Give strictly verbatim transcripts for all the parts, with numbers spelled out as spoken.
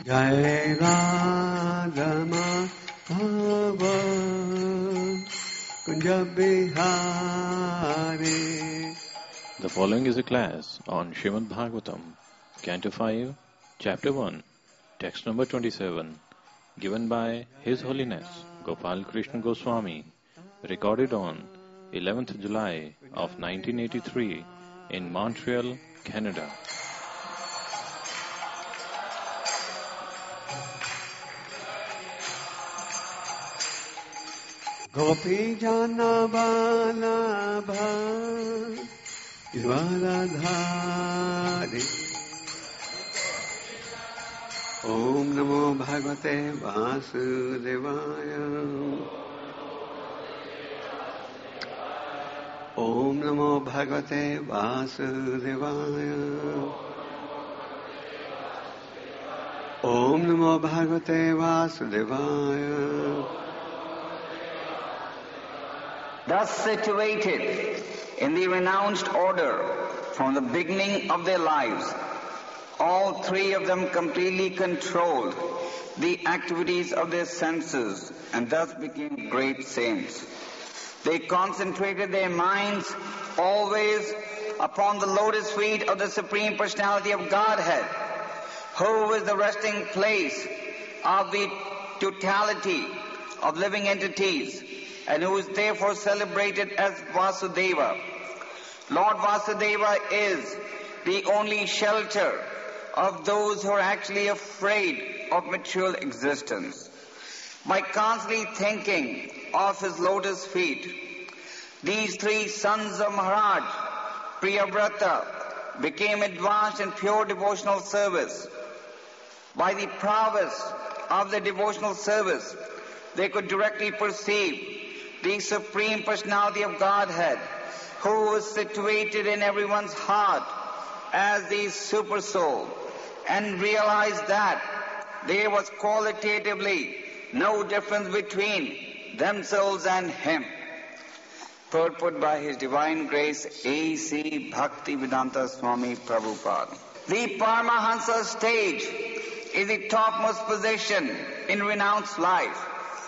Jai Radha Madhava Kunja Bihari. The following is a class on Srimad Bhagavatam, Canto five, Chapter one, Text number twenty-seven, given by His Holiness Gopal Krishna Goswami, recorded on eleventh July of nineteen eighty-three in Montreal, Canada. Gopi Jana Balabha Dvaradhari. Om Namo Bhagavate Vasudevaya. Om Namo Bhagavate Vasudevaya. Om Namo Bhagavate Vasudevaya. Thus situated in the renounced order from the beginning of their lives, all three of them completely controlled the activities of their senses and thus became great saints. They concentrated their minds always upon the lotus feet of the Supreme Personality of Godhead, who is the resting place of the totality of living entities, and who is therefore celebrated as Vasudeva. Lord Vasudeva is the only shelter of those who are actually afraid of material existence. By constantly thinking of his lotus feet, these three sons of Maharaj, Priyavrata, became advanced in pure devotional service. By the prowess of their devotional service, they could directly perceive the Supreme Personality of Godhead, who is situated in everyone's heart as the Super Soul, and realize that there was qualitatively no difference between themselves and him. Purport by His Divine Grace A C Bhaktivedanta Swami Prabhupada. The Paramahansa stage is the topmost position in renounced life.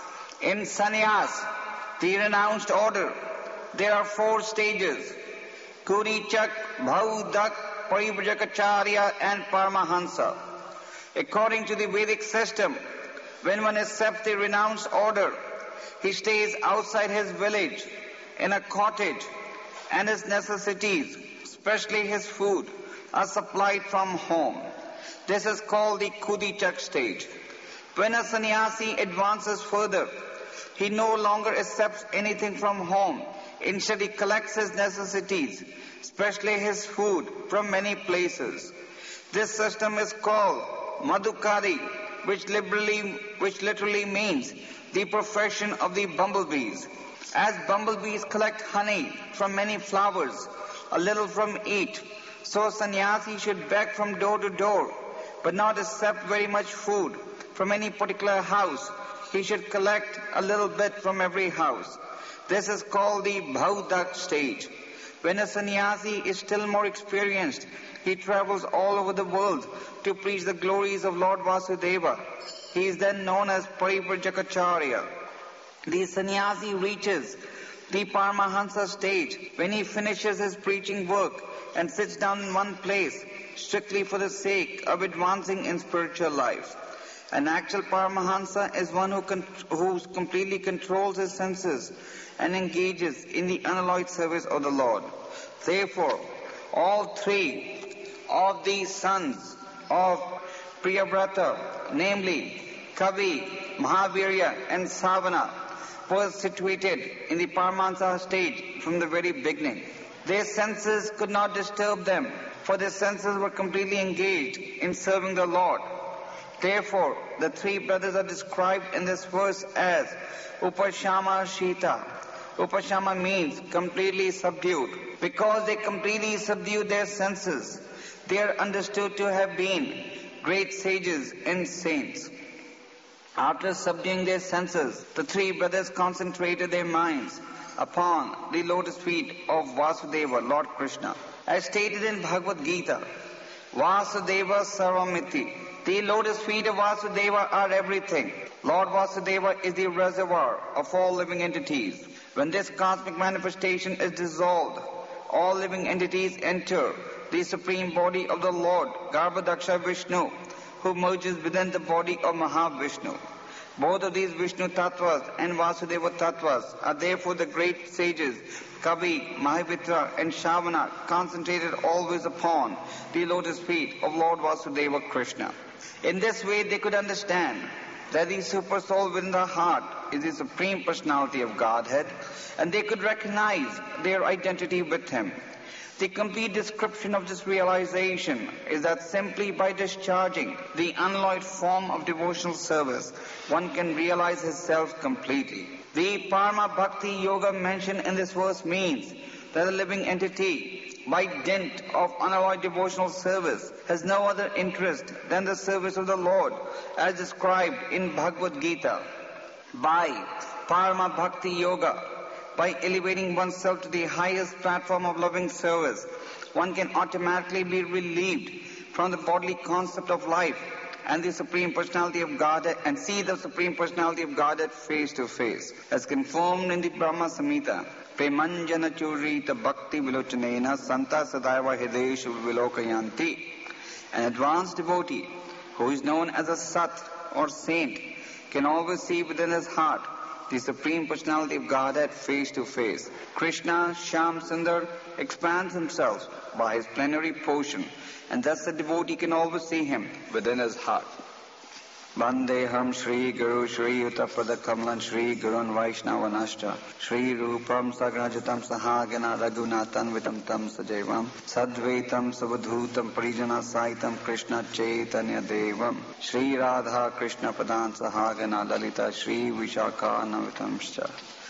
In sannyas, the renounced order, there are four stages: Kurichak, Bhaudak, Parivrjakacharya and Paramahansa. According to the Vedic system, when one accepts the renounced order, he stays outside his village in a cottage, and his necessities, especially his food, are supplied from home. This is called the Kudichak stage. When a sannyasi advances further, he no longer accepts anything from home. Instead, he collects his necessities, especially his food, from many places. This system is called Madhukari, which literally, which literally means the profession of the bumblebees. As bumblebees collect honey from many flowers, a little from each, so sannyasi should beg from door to door, but not accept very much food from any particular house. He should collect a little bit from every house. This is called the Bhaudak stage. When a sannyasi is still more experienced, he travels all over the world to preach the glories of Lord Vasudeva. He is then known as Parivrjakacharya. The sannyasi reaches the Paramahansa stage when he finishes his preaching work and sits down in one place strictly for the sake of advancing in spiritual life. An actual Paramahansa is one who, con- who completely controls his senses and engages in the unalloyed service of the Lord. Therefore, all three of these sons of Priyavrata, namely Kavi, Mahavirya and Savana, were situated in the Paramahansa stage from the very beginning. Their senses could not disturb them, for their senses were completely engaged in serving the Lord. Therefore, the three brothers are described in this verse as Upashama Shita. Upashama means completely subdued. Because they completely subdued their senses, they are understood to have been great sages and saints. After subduing their senses, the three brothers concentrated their minds upon the lotus feet of Vasudeva, Lord Krishna. As stated in Bhagavad Gita, Vasudeva Sarvamiti, The lotus feet of Vasudeva are everything. Lord Vasudeva is the reservoir of all living entities. When this cosmic manifestation is dissolved, all living entities enter the supreme body of the Lord, Garbhadaksha Vishnu, who merges within the body of Mahavishnu. Both of these Vishnu Tattvas and Vasudeva Tattvas are therefore the great sages, Kavi, Mahavitra and Shavana, concentrated always upon the lotus feet of Lord Vasudeva Krishna. In this way they could understand that the super soul within the heart is the supreme personality of Godhead, and they could recognize their identity with him. The complete description of this realization is that simply by discharging the unalloyed form of devotional service, one can realize his self completely. The Parama Bhakti Yoga mentioned in this verse means that a living entity, by dint of unalloyed devotional service, has no other interest than the service of the Lord, as described in Bhagavad Gita. By Parama Bhakti Yoga, by elevating oneself to the highest platform of loving service, one can automatically be relieved from the bodily concept of life and the Supreme Personality of Godhead and see the Supreme Personality of Godhead face to face. As confirmed in the Brahma Samhita, Premanjana Churita Bhakti Vilochanena Santa Sadaiva Hideshu Vilokayanti. An advanced devotee who is known as a Sat or saint can always see within his heart the Supreme Personality of Godhead face to face. Krishna, Shyam Sundar, expands himself by his plenary portion, and thus the devotee can always see him within his heart. Vandeham Shri Guru Shri Uttapada Kamalan Shri Gurun Vaishnavanashcha Shri Rupam Sagrajatam Sahagana Raghunathan Vitam Tam Sajevam Sadvaitam Savadhutam Parijana Saitam Krishna Chaitanya Devam Shri Radha Krishna Padan Sahagana Lalita Shri Vishaka Navitamscha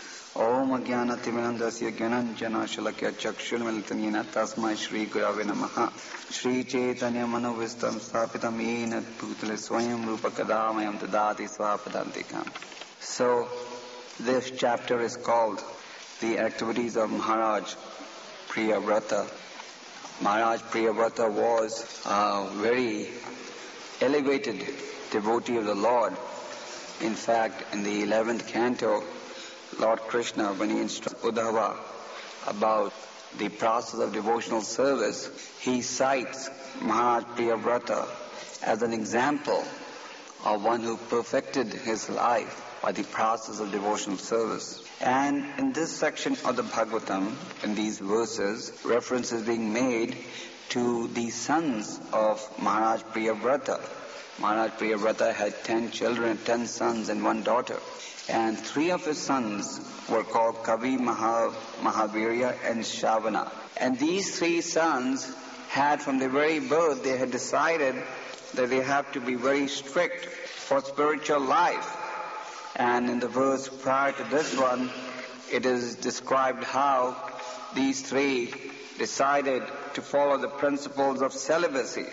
Om Agyana Timinandasya Gyananjana Shalakya Chakshul Militanina Tasmai Shri Gurave Namaha Shri Chaitanya Manovistam Stapitam Yena Putale Swayam Rupa Kadamayam Tadati Swapadantikam. So, this chapter is called The Activities of Maharaj Priyavrata. Maharaj Priyavrata was a very elevated devotee of the Lord. In fact, in the eleventh canto, Lord Krishna, when he instructs Uddhava about the process of devotional service, he cites Maharaj Priyavrata as an example of one who perfected his life by the process of devotional service. And in this section of the Bhagavatam, in these verses, reference is being made to the sons of Maharaj Priyavrata. Maharaj Priyavrata had ten children, ten sons and one daughter. And three of his sons were called Kavi, Maha, Mahavirya and Shavana. And these three sons had, from their very birth, they had decided that they have to be very strict for spiritual life. And in the verse prior to this one, it is described how these three decided to follow the principles of celibacy.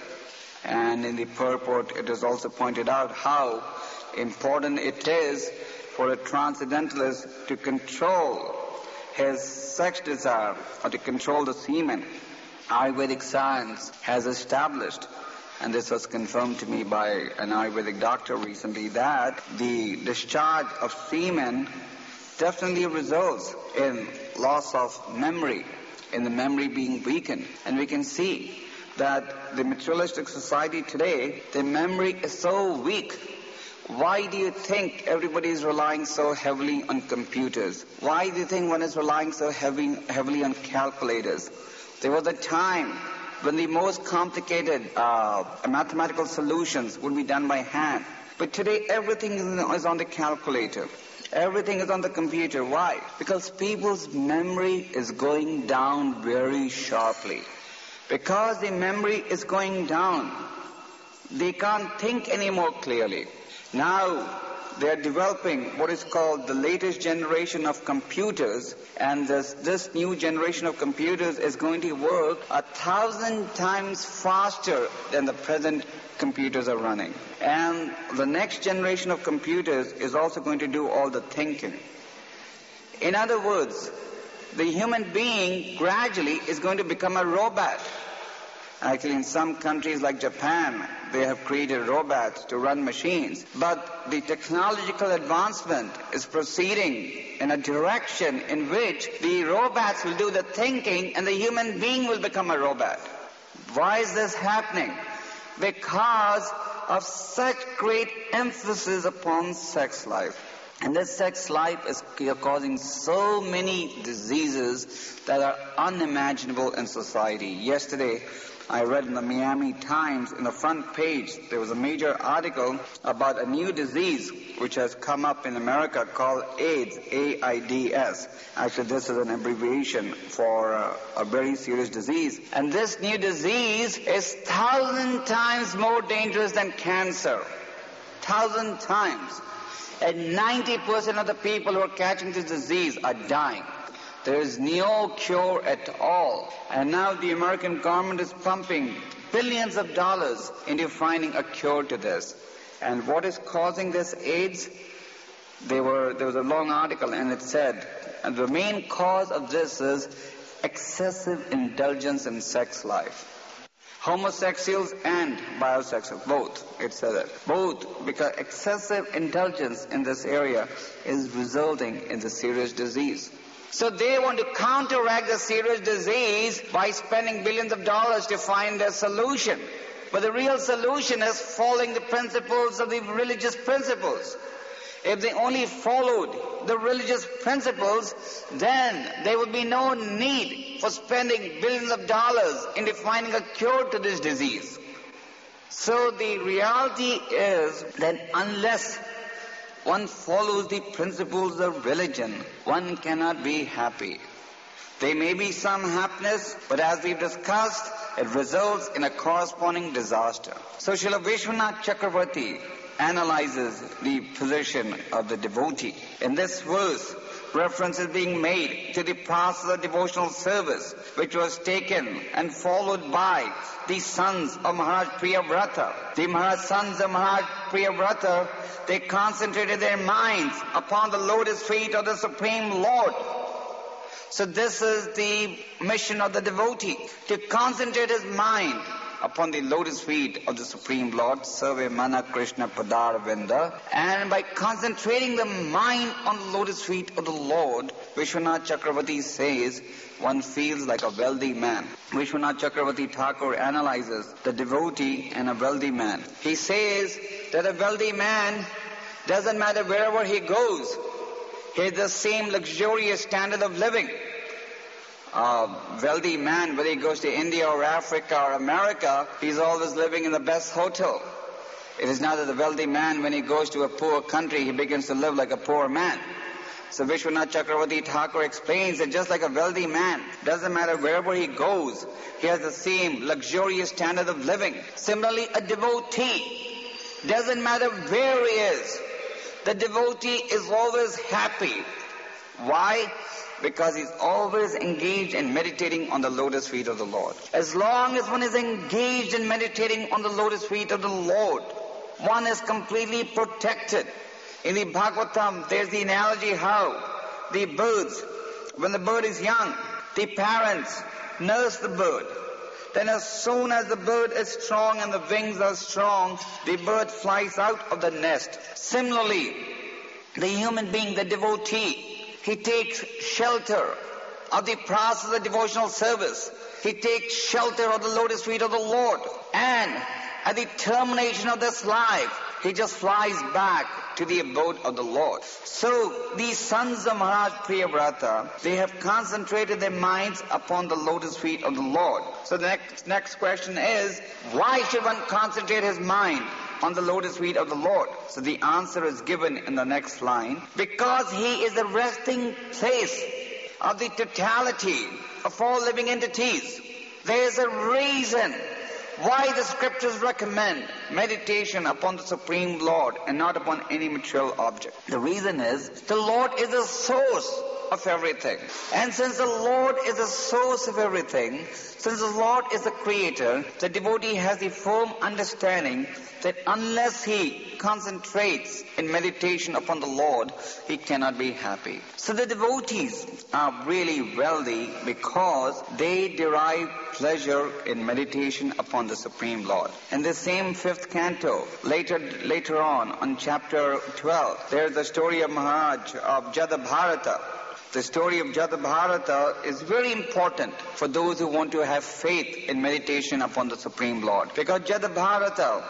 And in the purport, it is also pointed out how important it is for a transcendentalist to control his sex desire or to control the semen. Ayurvedic science has established, and this was confirmed to me by an Ayurvedic doctor recently, that the discharge of semen definitely results in loss of memory, in the memory being weakened. And we can see that the materialistic society today, the memory is so weak. Why do you think everybody is relying so heavily on computers? Why do you think one is relying so heavy, heavily on calculators? There was a time when the most complicated uh, mathematical solutions would be done by hand. But today everything is on the calculator. Everything is on the computer. Why? Because people's memory is going down very sharply. Because the memory is going down, they can't think any more clearly. Now they are developing what is called the latest generation of computers, and this, this new generation of computers is going to work a thousand times faster than the present computers are running. And the next generation of computers is also going to do all the thinking. In other words, the human being gradually is going to become a robot. Actually, in some countries like Japan, they have created robots to run machines. But the technological advancement is proceeding in a direction in which the robots will do the thinking and the human being will become a robot. Why is this happening? Because of such great emphasis upon sex life. And this sex life is causing so many diseases that are unimaginable in society. Yesterday, I read in the Miami Times, in the front page, there was a major article about a new disease which has come up in America called AIDS, A I D S. Actually, this is an abbreviation for uh, a very serious disease. And this new disease is thousand times more dangerous than cancer. Thousand times. And ninety percent of the people who are catching this disease are dying. There is no cure at all. And now the American government is pumping billions of dollars into finding a cure to this. And what is causing this AIDS? They were, there was a long article and it said, and the main cause of this is excessive indulgence in sex life. Homosexuals and bisexuals, both, it said it. Both, because excessive indulgence in this area is resulting in the serious disease. So they want to counteract the serious disease by spending billions of dollars to find a solution. But the real solution is following the principles of the religious principles. If they only followed the religious principles, then there would be no need for spending billions of dollars into finding a cure to this disease. So the reality is that unless one follows the principles of religion, one cannot be happy. There may be some happiness, but as we've discussed, it results in a corresponding disaster. So Srila Vishwanath Chakravarti analyzes the position of the devotee. In this verse, reference is being made to the process of devotional service, which was taken and followed by the sons of Maharaj Priyavrata. The Maharaj sons of Maharaj Priyavrata, they concentrated their minds upon the lotus feet of the Supreme Lord. So this is the mission of the devotee, to concentrate his mind upon the lotus feet of the Supreme Lord, Sarve Mana Krishna Padarvinda. And by concentrating the mind on the lotus feet of the Lord, Vishwanath Chakravarti says, one feels like a wealthy man. Vishwanath Chakravarti Thakur analyzes the devotee and a wealthy man. He says that a wealthy man, doesn't matter wherever he goes, he has the same luxurious standard of living. A wealthy man, whether he goes to India or Africa or America, he's always living in the best hotel. It is not that the wealthy man, when he goes to a poor country, he begins to live like a poor man. So Vishwanath Chakravarti Thakur explains that just like a wealthy man, doesn't matter wherever he goes, he has the same luxurious standard of living. Similarly, a devotee, doesn't matter where he is, the devotee is always happy. Why? Because he's always engaged in meditating on the lotus feet of the Lord. As long as one is engaged in meditating on the lotus feet of the Lord, one is completely protected. In the Bhagavatam, there's the analogy how the birds, when the bird is young, the parents nurse the bird. Then as soon as the bird is strong and the wings are strong, the bird flies out of the nest. Similarly, the human being, the devotee, he takes shelter of the process of devotional service. He takes shelter of the lotus feet of the Lord. And at the termination of this life, he just flies back to the abode of the Lord. So these sons of Maharaj Priyavrata, they have concentrated their minds upon the lotus feet of the Lord. So the next, next question is, why should one concentrate his mind on the lotus feet of the Lord? So the answer is given in the next line. Because he is the resting place of the totality of all living entities. There is a reason why the scriptures recommend meditation upon the Supreme Lord and not upon any material object. The reason is, the Lord is the source of everything. And since the Lord is the source of everything, since the Lord is the creator, the devotee has the firm understanding that unless he concentrates in meditation upon the Lord, he cannot be happy. So the devotees are really wealthy because they derive pleasure in meditation upon the Supreme Lord. In the same fifth canto, later later on, on chapter twelve, there's the story of Maharaj of Jadabharata. The story of Jadabharata is very important for those who want to have faith in meditation upon the Supreme Lord. Because Jadabharata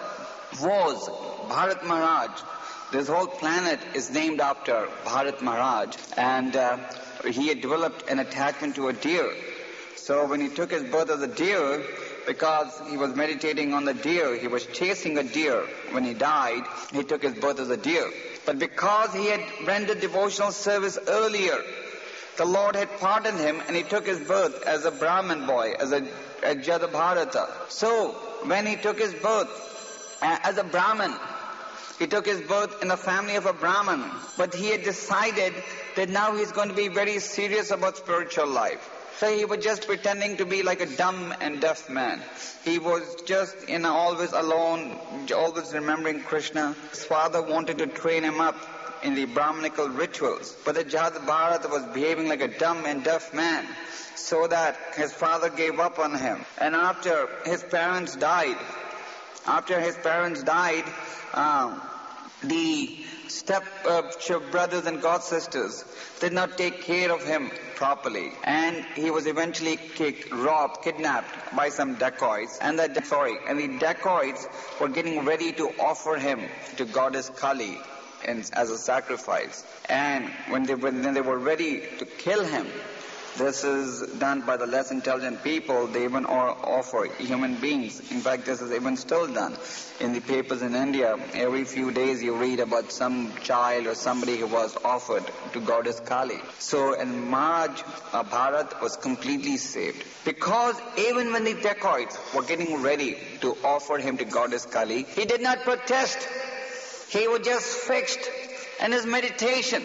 was Bharat Maharaj. This whole planet is named after Bharat Maharaj, and uh, he had developed an attachment to a deer. So when he took his birth as a deer, because he was meditating on the deer, he was chasing a deer. When he died, he took his birth as a deer. But because he had rendered devotional service earlier, the Lord had pardoned him, and he took his birth as a Brahmin boy, as a, a Jadabharata. So when he took his birth uh, as a Brahmin, he took his birth in the family of a Brahmin, but he had decided that now he's going to be very serious about spiritual life. So he was just pretending to be like a dumb and deaf man. He was just, you know, always alone, always remembering Krishna. His father wanted to train him up in the Brahminical rituals, but the Jadabharata was behaving like a dumb and deaf man, so that his father gave up on him. And after his parents died, after his parents died, um, the step uh, brothers and god sisters did not take care of him properly, and he was eventually kicked, robbed, kidnapped by some dacoits, and the sorry, and the dacoits were getting ready to offer him to goddess Kali and as a sacrifice. And when they when they were ready to kill him, this is done by the less intelligent people. They even offer human beings. In fact, this is even still done in the papers in India. Every few days you read about some child or somebody who was offered to goddess Kali. So, and Maharaj uh, Bharat was completely saved. Because even when the dacoits were getting ready to offer him to goddess Kali, he did not protest. He was just fixed in his meditation.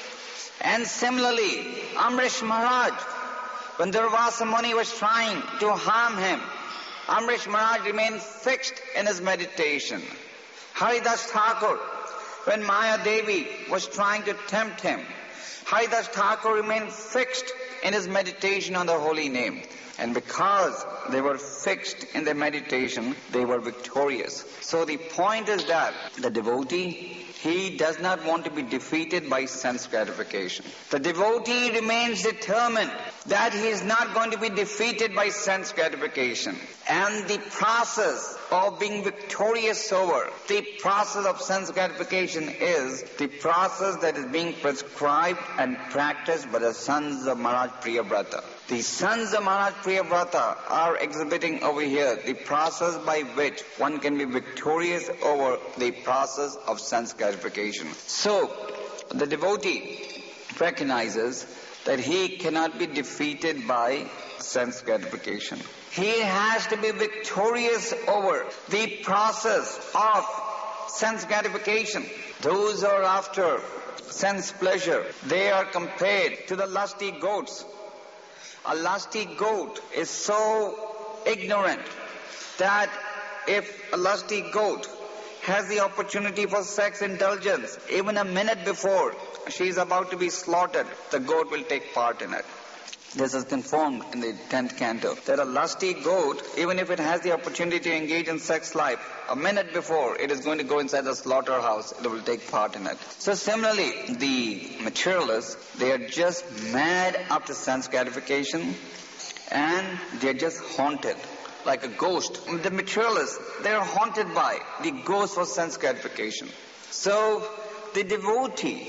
And similarly, Amrish Maharaj, when Durvasa Muni was trying to harm him, Amrish Maharaj remained fixed in his meditation. Haridas Thakur, when Maya Devi was trying to tempt him, Haridas Thakur remained fixed in his meditation on the holy name. And because they were fixed in their meditation, they were victorious. So the point is that the devotee, he does not want to be defeated by sense gratification. The devotee remains determined that he is not going to be defeated by sense gratification. And the process of being victorious over the process of sense gratification is the process that is being prescribed and practiced by the sons of Maharaj Priyavrata. The sons of Maharaj Priyavrata are exhibiting over here the process by which one can be victorious over the process of sense gratification. So, the devotee recognizes that he cannot be defeated by sense gratification. He has to be victorious over the process of sense gratification. Those who are after sense pleasure, they are compared to the lusty goats. A lusty goat is so ignorant that if a lusty goat has the opportunity for sex indulgence, even a minute before she is about to be slaughtered, the goat will take part in it. This is confirmed in the tenth canto, that a lusty goat, even if it has the opportunity to engage in sex life, a minute before it is going to go inside the slaughterhouse, it will take part in it. So similarly, the materialists, they are just mad after sense gratification, and they are just haunted like a ghost. The materialists, they are haunted by the ghost of sense gratification. So the devotee,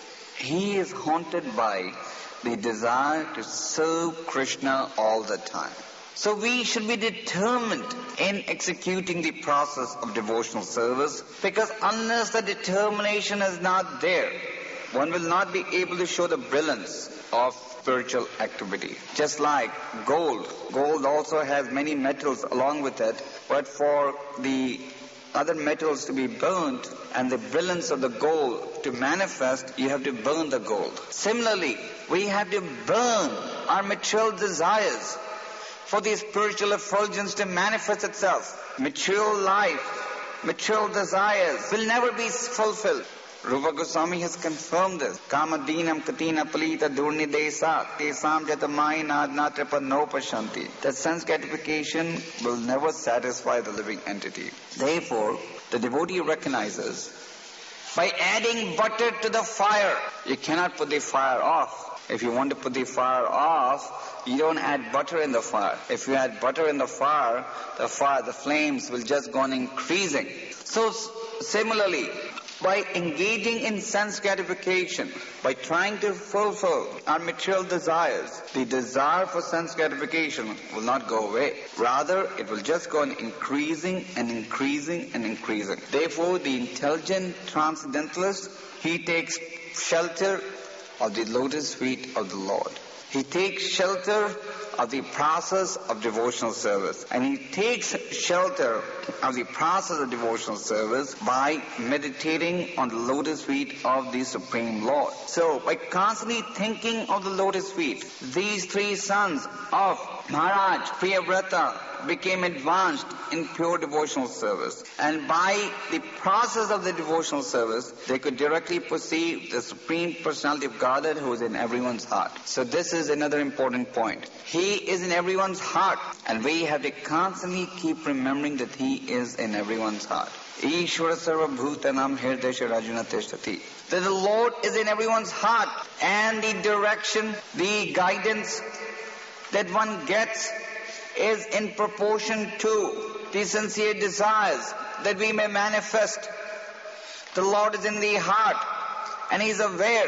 he is haunted by the desire to serve Krishna all the time. So we should be determined in executing the process of devotional service, because unless the determination is not there, one will not be able to show the brilliance of spiritual activity. Just like gold. Gold also has many metals along with it, but for the other metals to be burnt and the brilliance of the gold to manifest, you have to burn the gold. Similarly, we have to burn our material desires for the spiritual effulgence to manifest itself. Material life, material desires will never be fulfilled. Rupa Goswami has confirmed this. Kamadinam katina palita durni desa tesam jatamai nadnatrapa no pashanti. That sense gratification will never satisfy the living entity. Therefore, the devotee recognizes by adding butter to the fire, you cannot put the fire off. If you want to put the fire off, you don't add butter in the fire. If you add butter in the fire, the fire, the flames will just go on increasing. So similarly, by engaging in sense gratification, by trying to fulfill our material desires, the desire for sense gratification will not go away. Rather, it will just go on increasing and increasing and increasing. Therefore, the intelligent transcendentalist, he takes shelter of the lotus feet of the Lord. He takes shelter of the process of devotional service. And he takes shelter of the process of devotional service by meditating on the lotus feet of the Supreme Lord. So, by constantly thinking of the lotus feet, these three sons of Maharaj Priyavrata became advanced in pure devotional service. And by the process of the devotional service, they could directly perceive the Supreme Personality of Godhead who is in everyone's heart. So this is another important point. He is in everyone's heart, and we have to constantly keep remembering that He is in everyone's heart. Ishvara sarva bhutanam hirdesha rajuna tishtati. That the Lord is in everyone's heart, and the direction, the guidance that one gets is in proportion to the sincere desires that we may manifest. The Lord is in the heart, and He is aware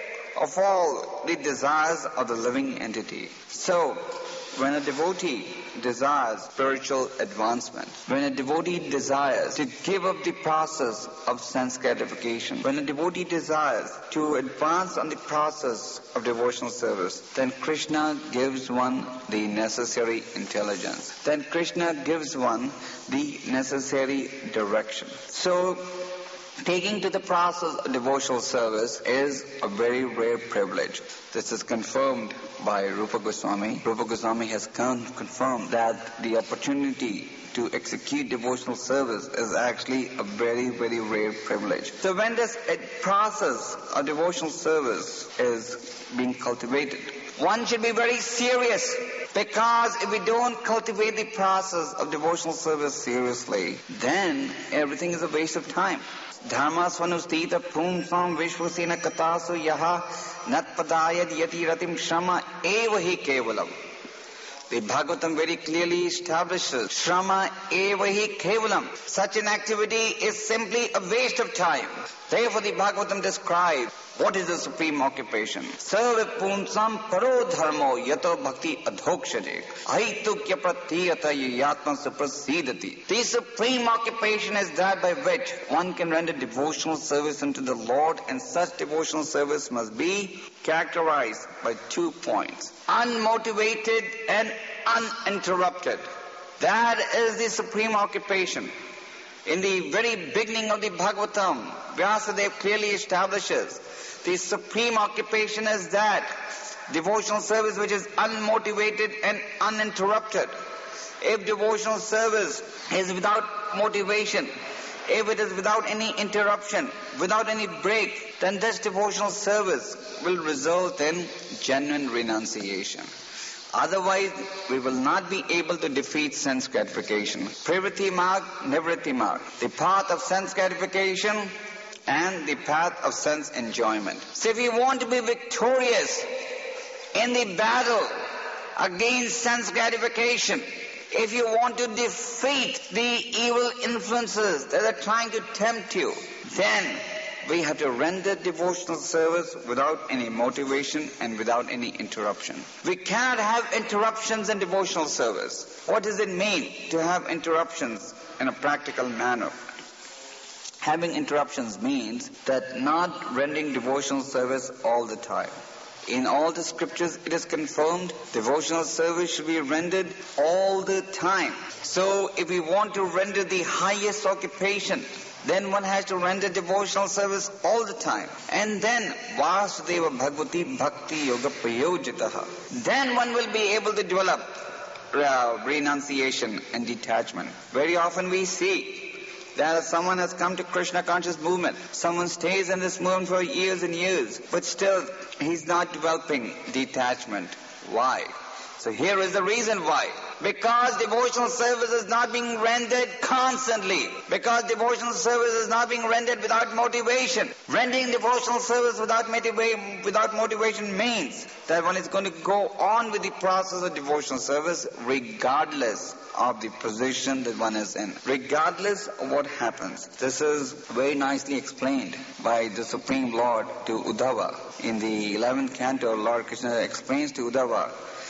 of all the desires of the living entity. So, when a devotee desires spiritual advancement, when a devotee desires to give up the process of sense gratification, when a devotee desires to advance on the process of devotional service, then Krishna gives one the necessary intelligence. Then Krishna gives one the necessary direction. So, taking to the process of devotional service is a very rare privilege. This is confirmed by Rupa Goswami. Rupa Goswami has con- confirmed that the opportunity to execute devotional service is actually a very, very rare privilege. So when this process of devotional service is being cultivated, one should be very serious, because if we don't cultivate the process of devotional service seriously, then everything is a waste of time. Dharma svanustita pumsam vishvasena katasu yaha natpadayad yati ratim shrama evahi kevalam. The Bhagavatam very clearly establishes Shrama evahi kevalam. Such an activity is simply a waste of time. Therefore the Bhagavatam describes what is the supreme occupation. Sarva punsam paro dharmo yato bhakti adhokshade aitukya pratyata yatma suprasidati. The supreme occupation is that by which one can render devotional service unto the Lord, and such devotional service must be characterized by two points: unmotivated and uninterrupted. That is the supreme occupation. In the very beginning of the Bhagavatam, Vyasadeva clearly establishes the supreme occupation is that devotional service which is unmotivated and uninterrupted. If devotional service is without motivation, if it is without any interruption, without any break, then this devotional service will result in genuine renunciation. Otherwise, we will not be able to defeat sense gratification. Privritti marg, nivritti marg. The path of sense gratification and the path of sense enjoyment. So if you want to be victorious in the battle against sense gratification, if you want to defeat the evil influences that are trying to tempt you, then we have to render devotional service without any motivation and without any interruption. We cannot have interruptions in devotional service. What does it mean to have interruptions in a practical manner? Having interruptions means that not rendering devotional service all the time. In all the scriptures it is confirmed devotional service should be rendered all the time. So if we want to render the highest occupation, then one has to render devotional service all the time. And then Vasudeva Bhagavati Bhakti Yoga Prayojitaha. Then one will be able to develop uh, renunciation and detachment. Very often we see that someone has come to Krishna conscious movement. Someone stays in this movement for years and years, but still he's not developing detachment. Why? So here is the reason why. Because devotional service is not being rendered constantly. Because devotional service is not being rendered without motivation. Rendering devotional service without motiva- without motivation means that one is going to go on with the process of devotional service regardless of the position that one is in. Regardless of what happens. This is very nicely explained by the Supreme Lord to Uddhava. In the eleventh canto, Lord Krishna explains to Uddhava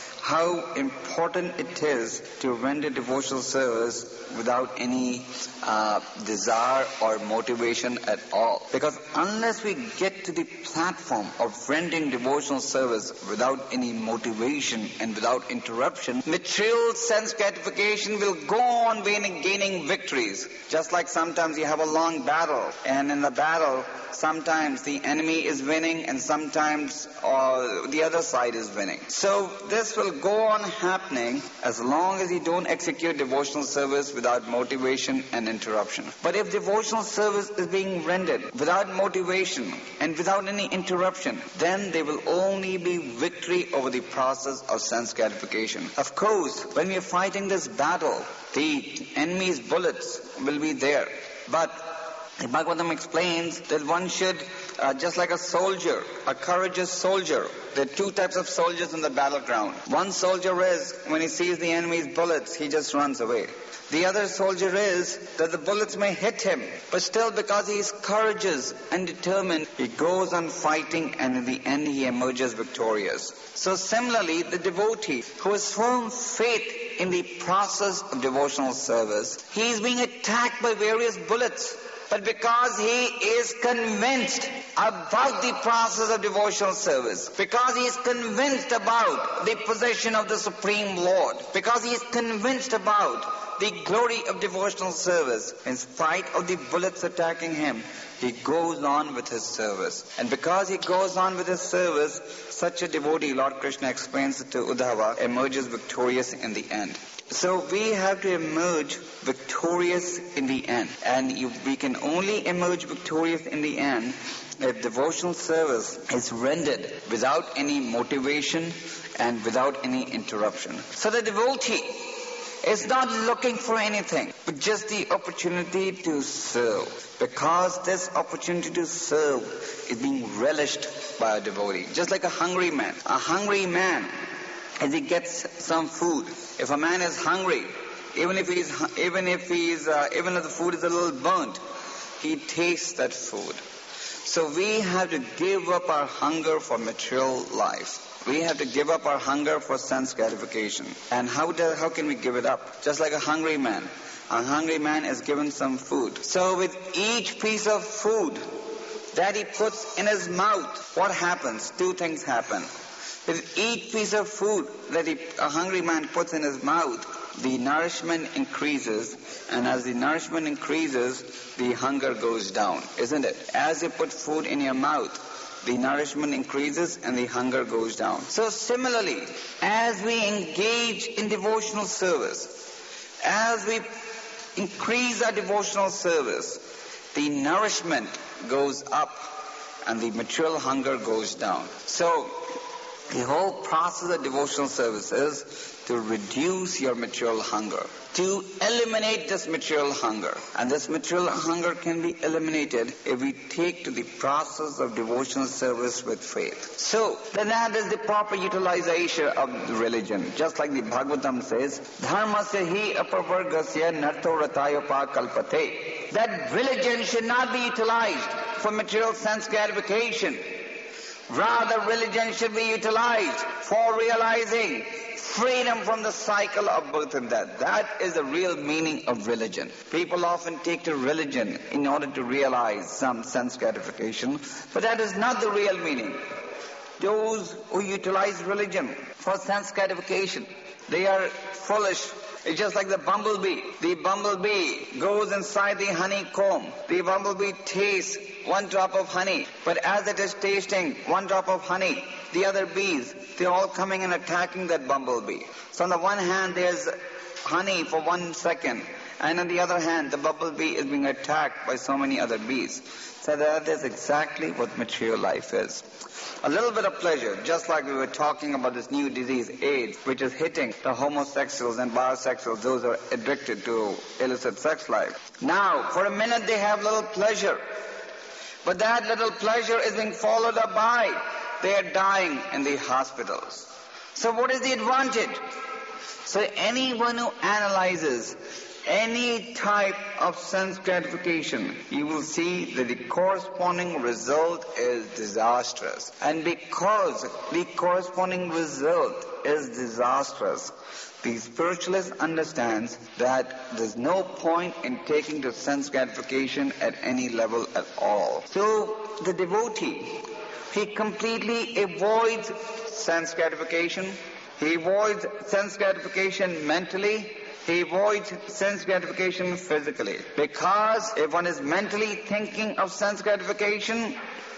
how important it is to render devotional service without any uh, desire or motivation at all. Because unless we get to the platform of rendering devotional service without any motivation and without interruption, material sense gratification will go on gaining, gaining victories. Just like sometimes you have a long battle, and in the battle, sometimes the enemy is winning and sometimes uh, the other side is winning. So this will go on happening as long as you don't execute devotional service without motivation and interruption. But if devotional service is being rendered without motivation and without any interruption, then there will only be victory over the process of sense gratification. Of course, when we are fighting this battle, the enemy's bullets will be there. But the Bhagavatam explains that one should, uh, just like a soldier, a courageous soldier, there are two types of soldiers in the battleground. One soldier is, when he sees the enemy's bullets, he just runs away. The other soldier is that the bullets may hit him, but still because he is courageous and determined, he goes on fighting and in the end he emerges victorious. So similarly, the devotee who has firm faith in the process of devotional service, he is being attacked by various bullets. But because he is convinced about the process of devotional service, because he is convinced about the possession of the Supreme Lord, because he is convinced about the glory of devotional service, in spite of the bullets attacking him, he goes on with his service. And because he goes on with his service, such a devotee, Lord Krishna explains to Uddhava, emerges victorious in the end. So we have to emerge victorious in the end. And you, we can only emerge victorious in the end if devotional service is rendered without any motivation and without any interruption. So the devotee is not looking for anything, but just the opportunity to serve. Because this opportunity to serve is being relished by a devotee. Just like a hungry man. A hungry man, as he gets some food, if a man is hungry, even if he's, even if he's, uh, even if the food is a little burnt, he tastes that food. So we have to give up our hunger for material life. We have to give up our hunger for sense gratification. And how do, how can we give it up? Just like a hungry man. A hungry man is given some food. So with each piece of food that he puts in his mouth, what happens? Two things happen. With each piece of food that he, a hungry man puts in his mouth, the nourishment increases, and as the nourishment increases, the hunger goes down, isn't it? As you put food in your mouth, the nourishment increases and the hunger goes down. So similarly, as we engage in devotional service, as we increase our devotional service, the nourishment goes up and the material hunger goes down. So the whole process of devotional service is to reduce your material hunger, to eliminate this material hunger. And this material hunger can be eliminated if we take to the process of devotional service with faith. So, then that is the proper utilization of religion. Just like the Bhagavatam says, Dharmasya hi apavargasya nartho ratayopa kalpate. That religion should not be utilized for material sense gratification. Rather, religion should be utilized for realizing freedom from the cycle of birth and death. That is the real meaning of religion. People often take to religion in order to realize some sense gratification, but that is not the real meaning. those who utilize religion for sense gratification, they are foolish. It's just like the bumblebee. The bumblebee goes inside the honeycomb. The bumblebee tastes one drop of honey. But as it is tasting one drop of honey, the other bees, they're all coming and attacking that bumblebee. So on the one hand, there's honey for one second. And on the other hand, the bumblebee is being attacked by so many other bees. So that is exactly what material life is. A little bit of pleasure, just like we were talking about this new disease, AIDS, which is hitting the homosexuals and bisexuals, those who are addicted to illicit sex life. Now, for a minute they have little pleasure. But that little pleasure is being followed up by they are dying in the hospitals. So what is the advantage? So anyone who analyzes any type of sense gratification, you will see that the corresponding result is disastrous. And because the corresponding result is disastrous, the spiritualist understands that there's no point in taking to sense gratification at any level at all. So the devotee, he completely avoids sense gratification. He avoids sense gratification mentally. He avoids sense gratification physically. Because if one is mentally thinking of sense gratification,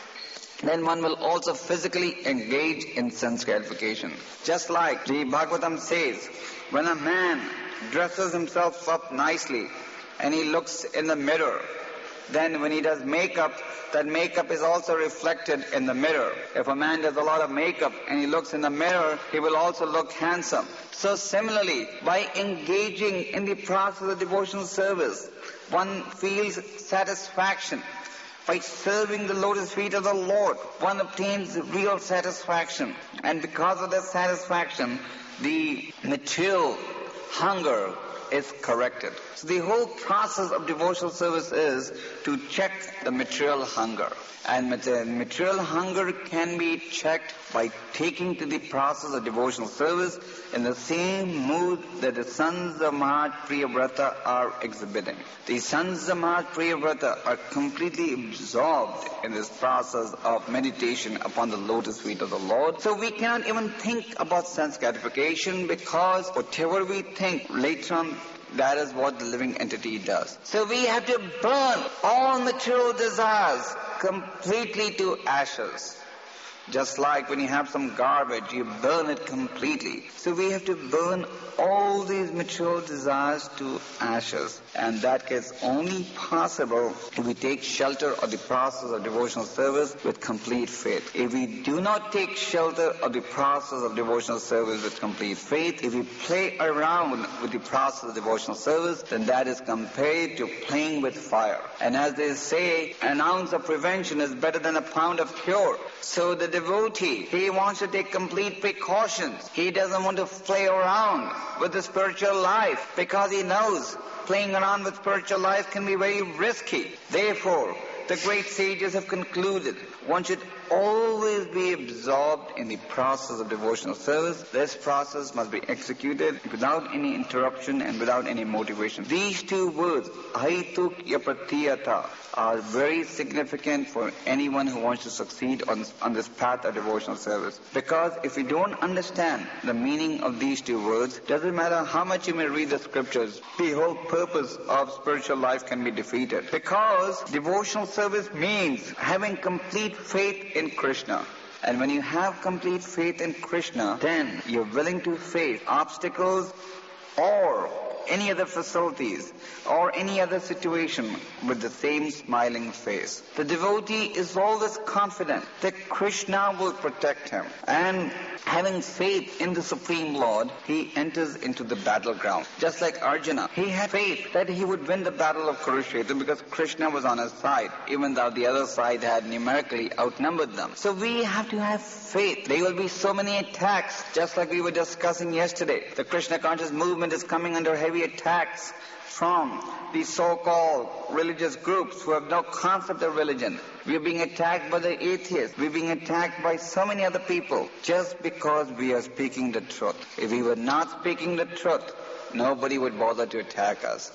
then one will also physically engage in sense gratification. Just like the Bhagavatam says, when a man dresses himself up nicely and he looks in the mirror, then when he does makeup, that makeup is also reflected in the mirror. If a man does a lot of makeup and he looks in the mirror, he will also look handsome. So similarly, by engaging in the process of devotional service, one feels satisfaction. By serving the lotus feet of the Lord, one obtains real satisfaction. And because of that satisfaction, the material hunger is corrected. So the whole process of devotional service is to check the material hunger. And material hunger can be checked by taking to the process of devotional service in the same mood that the sons of Maharaj Priyavrata are exhibiting. The sons of Maharaj Priyavrata are completely absorbed in this process of meditation upon the lotus feet of the Lord. So we cannot even think about sense gratification, because whatever we think later on, that is what the living entity does. So we have to burn all material desires completely to ashes. Just like when you have some garbage, you burn it completely. So we have to burn all these material desires to ashes. And that is only possible if we take shelter of the process of devotional service with complete faith. If we do not take shelter of the process of devotional service with complete faith, if we play around with the process of devotional service, then that is compared to playing with fire. And as they say, an ounce of prevention is better than a pound of cure. So the devotee, he wants to take complete precautions. He doesn't want to play around with the spiritual life, because he knows playing around with spiritual life can be very risky. Therefore, the great sages have concluded one should always be absorbed in the process of devotional service. This process must be executed without any interruption and without any motivation. These two words, Aituk Yapratiyata, are very significant for anyone who wants to succeed on, on this path of devotional service. Because if we don't understand the meaning of these two words, doesn't matter how much you may read the scriptures, the whole purpose of spiritual life can be defeated. Because devotional service means having complete faith in Krishna. And when you have complete faith in Krishna, then you're willing to face obstacles or any other facilities or any other situation with the same smiling face. The devotee is always confident that Krishna will protect him. And having faith in the Supreme Lord, he enters into the battleground. Just like Arjuna, he had faith that he would win the battle of Kurukshetra because Krishna was on his side, even though the other side had numerically outnumbered them. So we have to have faith. There will be so many attacks, just like we were discussing yesterday. The Krishna conscious movement is coming under heavy attacks from these so-called religious groups who have no concept of religion. We are being attacked by the atheists. We are being attacked by so many other people just because we are speaking the truth. If we were not speaking the truth, nobody would bother to attack us.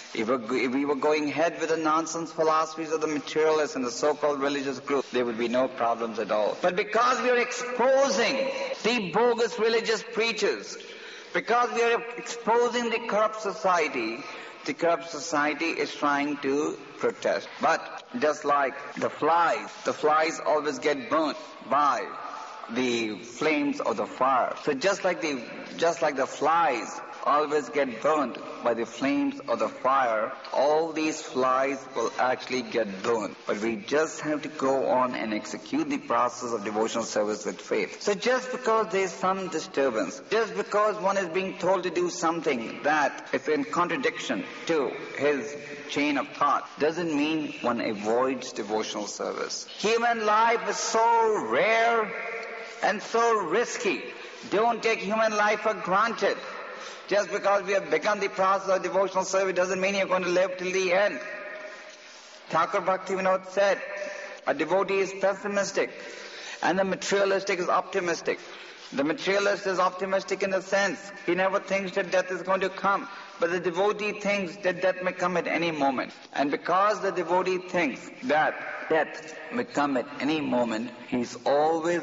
If we were going ahead with the nonsense philosophies of the materialists and the so-called religious group, there would be no problems at all. But because we are exposing the bogus religious preachers, because we are exposing the corrupt society, the corrupt society is trying to protest. But just like the flies, the flies always get burnt by the flames of the fire. So just like the just like the flies always get burnt by the flames of the fire, all these flies will actually get burnt. But we just have to go on and execute the process of devotional service with faith. So just because there is some disturbance, just because one is being told to do something that is in contradiction to his chain of thought, doesn't mean one avoids devotional service. Human life is so rare and so risky. Don't take human life for granted. Just because we have begun the process of devotional service doesn't mean you're going to live till the end. Thakur Bhaktivinoda said, a devotee is pessimistic and the materialistic is optimistic. The materialist is optimistic in the sense he never thinks that death is going to come. But the devotee thinks that death may come at any moment. And because the devotee thinks that death may come at any moment, he is always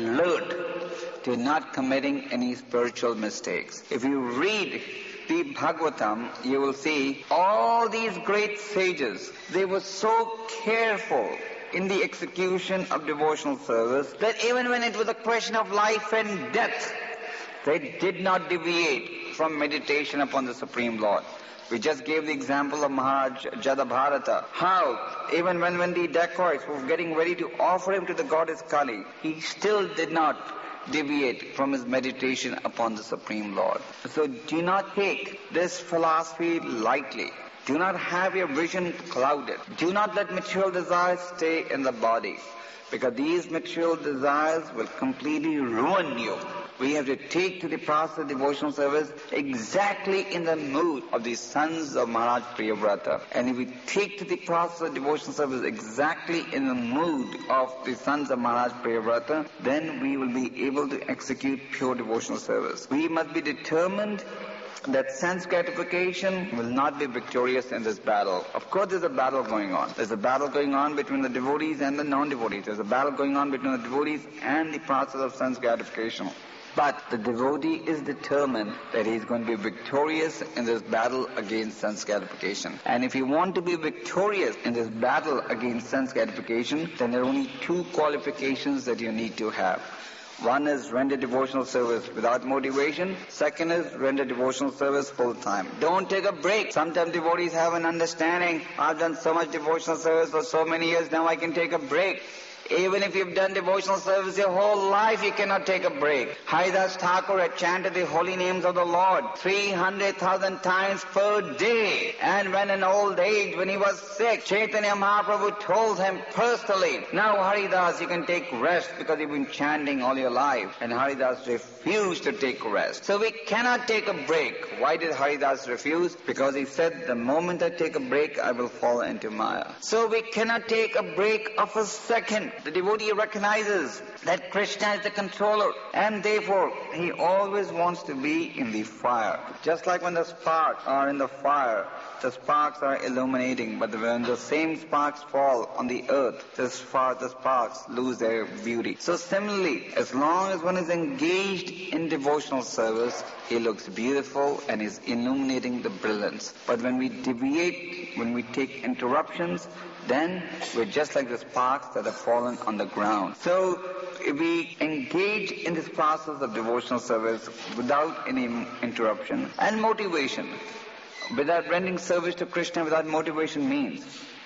alert to not committing any spiritual mistakes. If you read the Bhagavatam, you will see all these great sages, they were so careful in the execution of devotional service that even when it was a question of life and death, they did not deviate from meditation upon the Supreme Lord. We just gave the example of Maharaj Jadabharata. How, even when, when the dacoits were getting ready to offer him to the goddess Kali, he still did not deviate from his meditation upon the Supreme Lord. So do not take this philosophy lightly. Do not have your vision clouded. Do not let material desires stay in the body, because these material desires will completely ruin you. We have to take to the process of devotional service exactly in the mood of the sons of Maharaj Priyavrata. And if we take to the process of devotional service exactly in the mood of the sons of Maharaj Priyavrata, then we will be able to execute pure devotional service. We must be determined that sense gratification will not be victorious in this battle. Of course, there's a battle going on. There's a battle going on between the devotees and the non-devotees. There's a battle going on between the devotees and the process of sense gratification. But the devotee is determined that he is going to be victorious in this battle against sense gratification. And if you want to be victorious in this battle against sense gratification, then there are only two qualifications that you need to have. One is render devotional service without motivation. Second is render devotional service full time. Don't take a break. Sometimes devotees have an understanding, I've done so much devotional service for so many years, now I can take a break. Even if you've done devotional service your whole life, you cannot take a break. Haridas Thakur had chanted the holy names of the Lord three hundred thousand times per day. And when in old age, when he was sick, Chaitanya Mahaprabhu told him personally, now Haridas, you can take rest because you've been chanting all your life. And Haridas refused to take rest. So we cannot take a break. Why did Haridas refuse? Because he said, the moment I take a break, I will fall into Maya. So we cannot take a break of a second. The devotee recognizes that Krishna is the controller, and therefore he always wants to be in the fire. Just like when the sparks are in the fire, the sparks are illuminating, but when the same sparks fall on the earth, the sparks lose their beauty. So similarly, as long as one is engaged in devotional service, he looks beautiful and is illuminating the brilliance. But when we deviate, when we take interruptions, then we're just like the sparks that have fallen on the ground. So if we engage in this process of devotional service without any interruption and motivation, without rendering service to Krishna without motivation means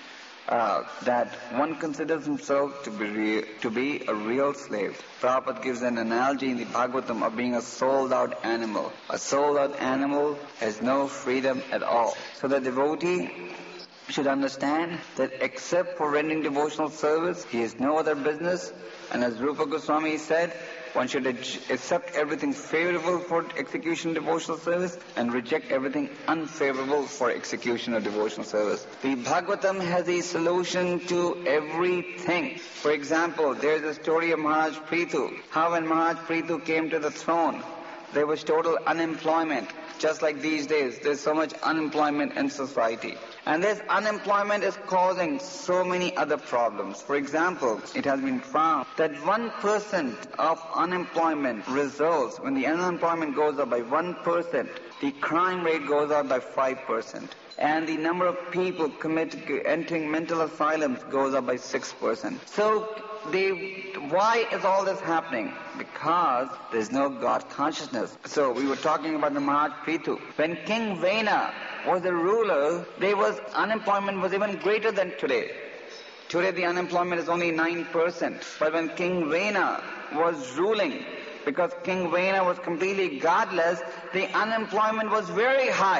uh, that one considers himself to be, re- to be a real slave. Prabhupada gives an analogy in the Bhagavatam of being a sold-out animal. A sold-out animal has no freedom at all. So the devotee should understand that except for rendering devotional service, he has no other business. And as Rupa Goswami said, one should accept everything favorable for execution of devotional service and reject everything unfavorable for execution of devotional service. The Bhagavatam has a solution to everything. For example, there is a story of Maharaj Prithu. How when Maharaj Prithu came to the throne, there was total unemployment. Just like these days, there's so much unemployment in society. And this unemployment is causing so many other problems. For example, it has been found that one percent of unemployment results, when the unemployment goes up by one percent, the crime rate goes up by five percent. And the number of people commit, entering mental asylums goes up by six percent. So, they, why is all this happening? Because there's no God consciousness. So, we were talking about the Maharaj Prithu. When King Vena was the ruler, there was unemployment was even greater than today. Today the unemployment is only nine percent. But when King Vena was ruling, because King Vena was completely godless, the unemployment was very high.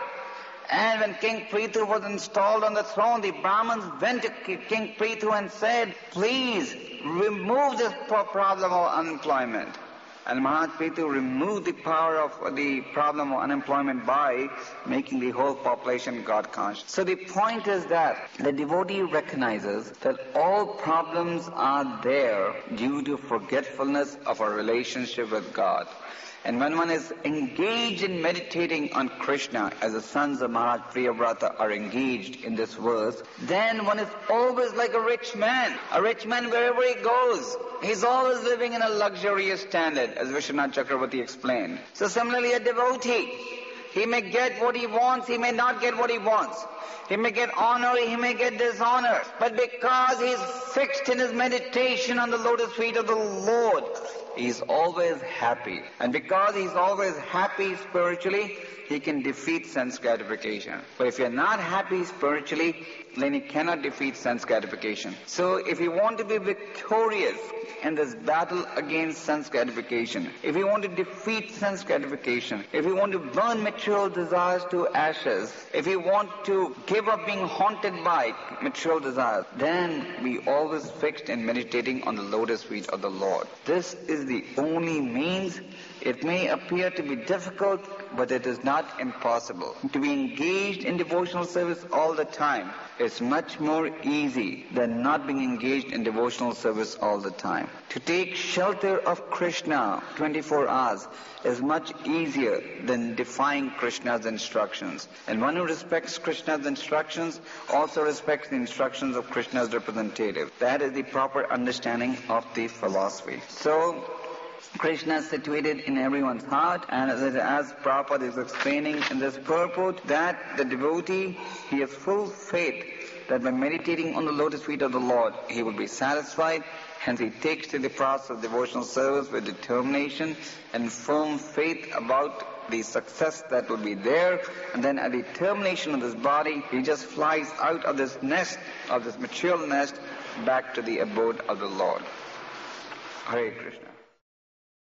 And when King Prithu was installed on the throne, the Brahmins went to King Prithu and said, please remove this problem of unemployment. And Maharaj Prithu removed the power of the problem of unemployment by making the whole population God conscious. So the point is that the devotee recognizes that all problems are there due to forgetfulness of our relationship with God. And when one is engaged in meditating on Krishna, as the sons of Maharaj Priyavrata are engaged in this verse, then one is always like a rich man. A rich man wherever he goes, he's always living in a luxurious standard, as Vishwanath Chakravarti explained. So similarly, a devotee, he may get what he wants, he may not get what he wants. He may get honor, he may get dishonor. But because he's fixed in his meditation on the lotus feet of the Lord, he's always happy. And because he's always happy spiritually, he can defeat sense gratification. But if you're not happy spiritually, then he cannot defeat sense gratification. So if you want to be victorious in this battle against sense gratification, if you want to defeat sense gratification, if you want to burn material desires to ashes, if you want to give up being haunted by material desires, then be always fixed in meditating on the lotus feet of the Lord. This is the only means. It may appear to be difficult, but it is not impossible. To be engaged in devotional service all the time is much more easy than not being engaged in devotional service all the time. To take shelter of Krishna twenty-four hours is much easier than defying Krishna's instructions. And one who respects Krishna's instructions also respects the instructions of Krishna's representative. That is the proper understanding of the philosophy. So, Krishna is situated in everyone's heart, and as Prabhupada is explaining in this purport, that the devotee, he has full faith that by meditating on the lotus feet of the Lord, he will be satisfied. Hence he takes to the process of devotional service with determination and firm faith about the success that will be there. And then at the termination of this body, he just flies out of this nest, of this material nest, back to the abode of the Lord. Hare Krishna.